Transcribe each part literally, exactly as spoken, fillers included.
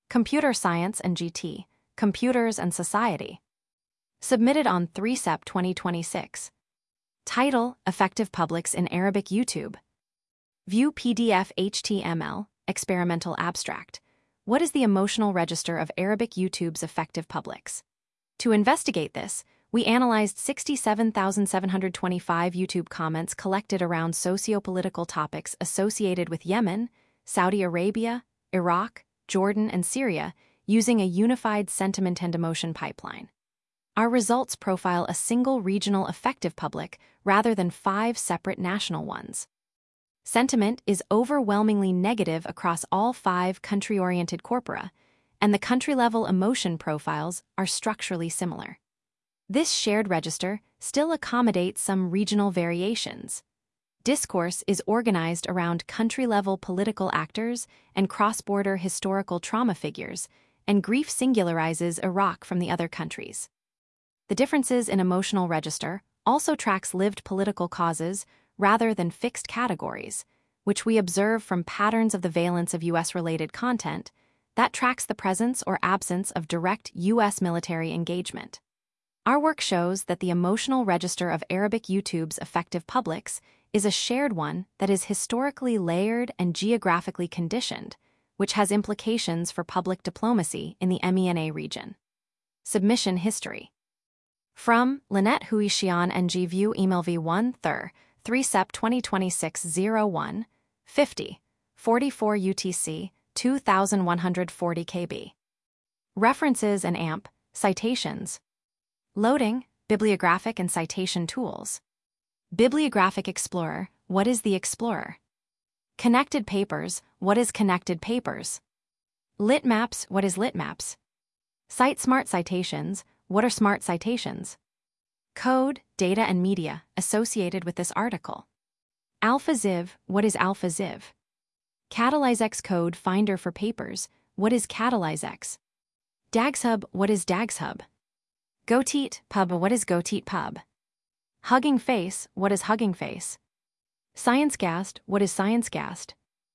Computer Science and G T, Computers and Society. Submitted on three September twenty twenty-six. Title: Effective Publics in Arabic YouTube. View P D F H T M L, Experimental Abstract. What is the emotional register of Arabic YouTube's effective publics? To investigate this, we analyzed sixty-seven thousand seven hundred twenty-five YouTube comments collected around socio-political topics associated with Yemen, Saudi Arabia, Iraq, Jordan, and Syria using a unified sentiment and emotion pipeline. Our results profile a single regional effective public rather than five separate national ones. Sentiment is overwhelmingly negative across all five country-oriented corpora, and the country-level emotion profiles are structurally similar. This shared register still accommodates some regional variations. Discourse is organized around country-level political actors and cross-border historical trauma figures, and grief singularizes Iraq from the other countries. The differences in emotional register also tracks lived political causes rather than fixed categories, which we observe from patterns of the valence of U S-related content that tracks the presence or absence of direct U S military engagement. Our work shows that the emotional register of Arabic YouTube's effective publics is a shared one that is historically layered and geographically conditioned, which has implications for public diplomacy in the MENA region. Submission history. From Lynette Huishian N G View Email V one Thur, three September twenty twenty-six oh one, fifty, forty-four U T C, two thousand one hundred forty K B. References and A M P, citations. Loading, bibliographic and citation tools. Bibliographic Explorer, what is the Explorer? Connected Papers, what is Connected Papers? Litmaps, what is Litmaps? Cite Smart Citations, what are Smart Citations? Code, data and media associated with this article. AlphaZiv, what is AlphaZiv? CatalyzeX Code Finder for Papers, what is CatalyzeX? DagsHub, what is DagsHub? Goteat Pub, what is Goteat Pub? Hugging Face, what is Hugging Face? ScienceCast, what is ScienceCast?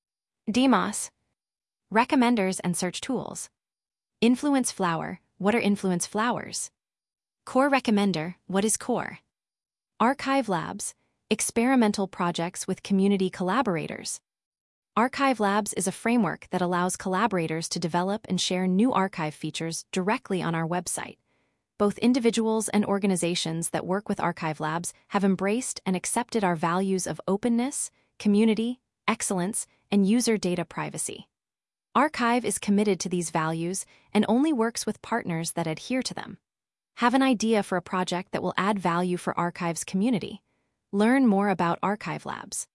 Demos. Recommenders and search tools. Influence Flower, what are Influence Flowers? Core Recommender, what is Core? Archive Labs, experimental projects with community collaborators. Archive Labs is a framework that allows collaborators to develop and share new archive features directly on our website. Both individuals and organizations that work with Archive Labs have embraced and accepted our values of openness, community, excellence, and user data privacy. Archive is committed to these values and only works with partners that adhere to them. Have an idea for a project that will add value for Archive's community? Learn more about Archive Labs.